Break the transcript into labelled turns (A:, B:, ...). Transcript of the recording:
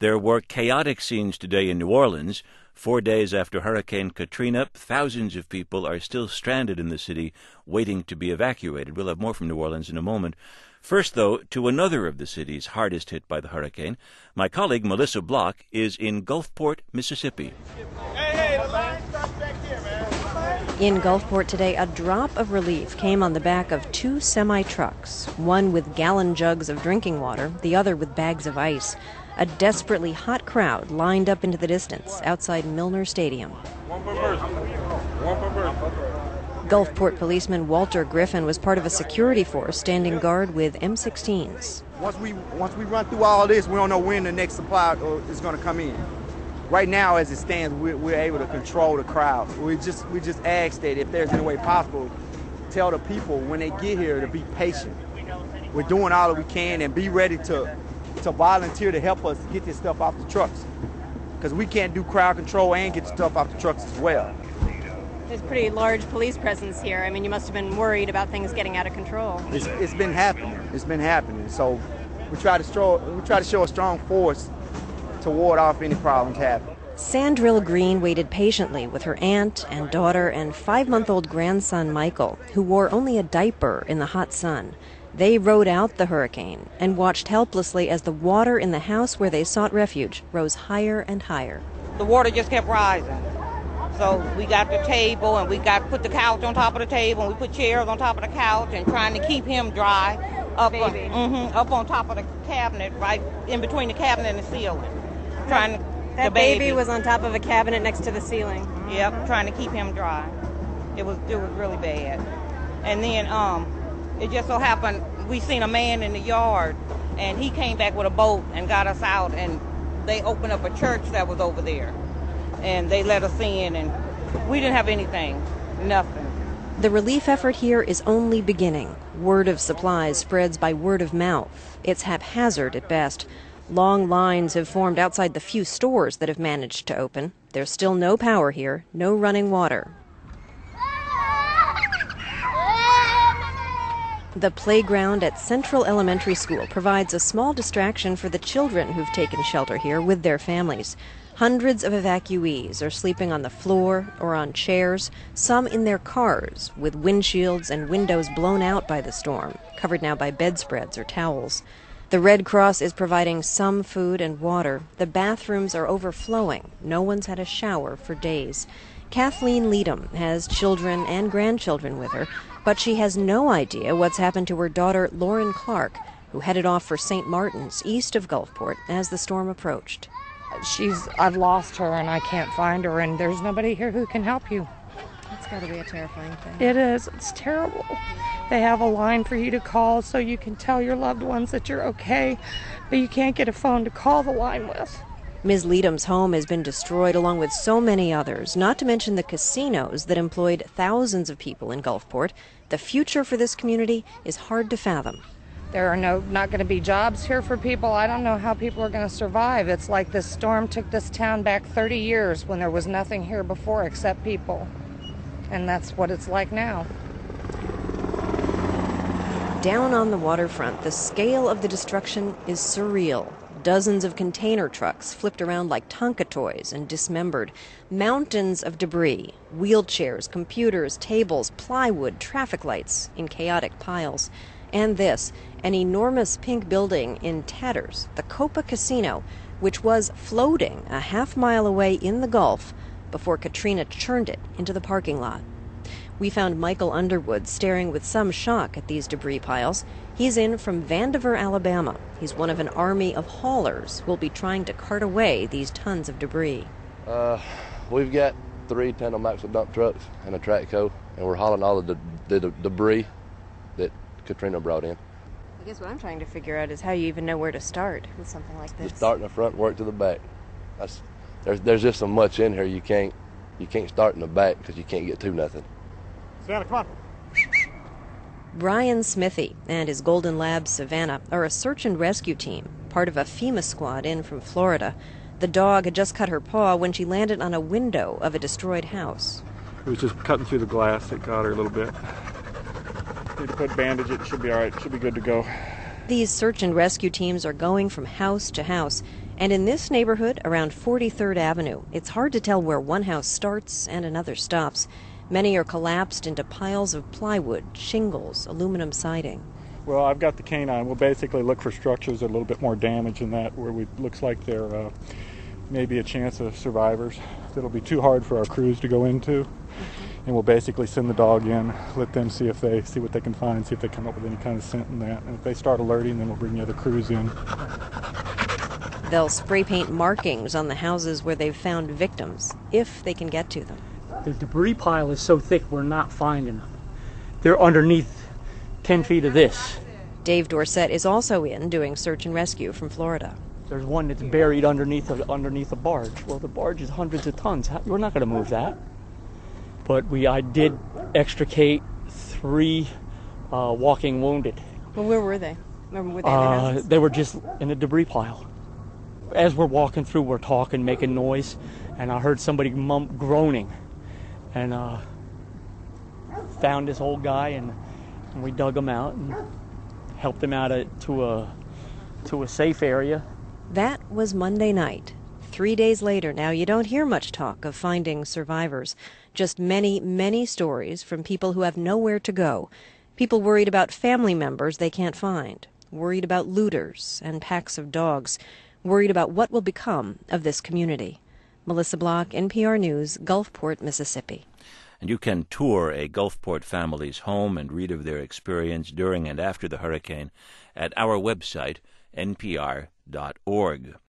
A: There were chaotic scenes today in New Orleans. 4 days after Hurricane Katrina, thousands of people are still stranded in the city, waiting to be evacuated. We'll have more from New Orleans in a moment. First, though, to another of the cities hardest hit by the hurricane. My colleague Melissa Block is in Gulfport, Mississippi.
B: Hey, the line starts back here, man.
C: In Gulfport today, a drop of relief came on the back of two semi-trucks, one with gallon jugs of drinking water, the other with bags of ice. A desperately hot crowd lined up into the distance outside Milner Stadium.
B: One per person. One per person.
C: Gulfport policeman Walter Griffin was part of a security force standing guard with M16s.
D: Once we run through all this, we don't know when the next supply is going to come in. Right now, as it stands, we're able to control the crowd. We just ask that if there's any way possible, tell the people when they get here to be patient. We're doing all that we can and be ready to volunteer to help us get this stuff off the trucks, because we can't do crowd control and get stuff off the trucks as well.
E: There's a pretty large police presence here. I mean, you must have been worried about things getting out of control.
D: It's been happening. It's been happening. So we try to show a strong force to ward off any problems happening.
C: Sandrill Green waited patiently with her aunt and daughter and 5-month-old grandson Michael, who wore only a diaper in the hot sun. They rode out the hurricane and watched helplessly as the water in the house where they sought refuge rose higher and higher.
F: The water just kept rising. So we got the table and we put the couch on top of the table and we put chairs on top of the couch and trying to keep him dry up on top of the cabinet, right in between the cabinet and the ceiling.
E: That baby was on top of a cabinet next to the ceiling.
F: Yep, trying to keep him dry. It was really bad. And then it just so happened we seen a man in the yard, and he came back with a boat and got us out, and they opened up a church that was over there, and they let us in, and we didn't have anything, nothing.
C: The relief effort here is only beginning. Word of supplies spreads by word of mouth. It's haphazard at best. Long lines have formed outside the few stores that have managed to open. There's still no power here, no running water. The playground at Central Elementary School provides a small distraction for the children who've taken shelter here with their families. Hundreds of evacuees are sleeping on the floor or on chairs, some in their cars with windshields and windows blown out by the storm, covered now by bedspreads or towels. The Red Cross is providing some food and water. The bathrooms are overflowing. No one's had a shower for days. Kathleen Leadham has children and grandchildren with her, but she has no idea what's happened to her daughter, Lauren Clark, who headed off for St. Martin's, east of Gulfport, as the storm approached.
G: I've lost her and I can't find her, and there's nobody here who can help you.
C: That's got to be a terrifying thing.
G: It is. It's terrible. They have a line for you to call so you can tell your loved ones that you're okay, but you can't get a phone to call the line with.
C: Ms. Leadham's home has been destroyed along with so many others, not to mention the casinos that employed thousands of people in Gulfport. The future for this community is hard to fathom.
G: There are not going to be jobs here for people. I don't know how people are going to survive. It's like this storm took this town back 30 years when there was nothing here before except people. And that's what it's like now.
C: Down on the waterfront, the scale of the destruction is surreal. Dozens of container trucks flipped around like Tonka toys and dismembered. Mountains of debris, wheelchairs, computers, tables, plywood, traffic lights in chaotic piles. And this, an enormous pink building in tatters, the Copa Casino, which was floating a half-mile away in the Gulf before Katrina churned it into the parking lot. We found Michael Underwood staring with some shock at these debris piles. He's in from Vandiver, Alabama. He's one of an army of haulers who'll be trying to cart away these tons of debris.
H: We've got 3 tandem axle dump trucks and a track hoe, and we're hauling all of the debris that Katrina brought in.
C: I guess what I'm trying to figure out is how you even know where to start with something like this.
H: Just start in the front, work to the back. There's just so much in here you can't start in the back because you can't get to nothing.
B: Savannah, come on.
C: Brian Smithy and his Golden Lab Savannah are a search and rescue team, part of a FEMA squad in from Florida. The dog had just cut her paw when she landed on a window of a destroyed house.
I: It was just cutting through the glass that got her a little bit. Need to bandage it. It should be all right. It should be good to go.
C: These search and rescue teams are going from house to house, And in this neighborhood around 43rd Avenue, it's hard to tell where one house starts and another stops. Many are collapsed into piles of plywood, shingles, aluminum siding.
I: Well, I've got the canine. We'll basically look for structures that are a little bit more damaged than that, where it looks like there may be a chance of survivors. It'll be too hard for our crews to go into. And we'll basically send the dog in, let them see what they can find, see if they come up with any kind of scent in that. And if they start alerting, then we'll bring the other crews in.
C: They'll spray paint markings on the houses where they've found victims, if they can get to them.
J: The debris pile is so thick we're not finding them. They're underneath 10 feet of this.
C: Dave Dorsett is also in doing search and rescue from Florida.
J: There's one that's buried underneath a barge. Well, the barge is hundreds of tons. We're not going to move that. But I did extricate 3 walking wounded.
E: Well, where were they? Were they in the houses?
J: They were just in a debris pile. As we're walking through, we're talking, making noise, and I heard somebody groaning. And found this old guy, and we dug him out and helped him out to a safe area.
C: That was Monday night. 3 days later now, you don't hear much talk of finding survivors. Just many, many stories from people who have nowhere to go. People worried about family members they can't find. Worried about looters and packs of dogs. Worried about what will become of this community. Melissa Block, NPR News, Gulfport, Mississippi.
A: And you can tour a Gulfport family's home and read of their experience during and after the hurricane at our website, npr.org.